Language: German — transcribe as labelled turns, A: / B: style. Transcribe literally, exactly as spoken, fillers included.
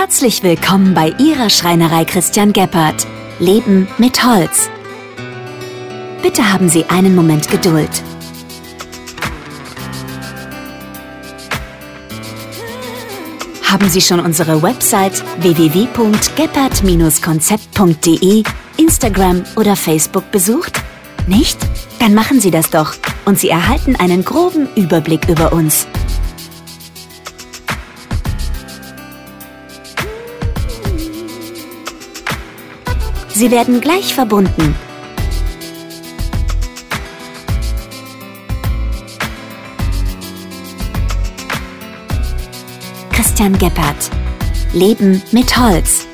A: Herzlich willkommen bei Ihrer Schreinerei Christian Gebhardt. Leben mit Holz. Bitte haben Sie einen Moment Geduld. Haben Sie schon unsere Website w w w punkt gebhardt Bindestrich konzept punkt de, Instagram oder Facebook besucht? Nicht? Dann machen Sie das doch und Sie erhalten einen groben Überblick über uns. Sie werden gleich verbunden. Christian Gebhardt. Leben mit Holz.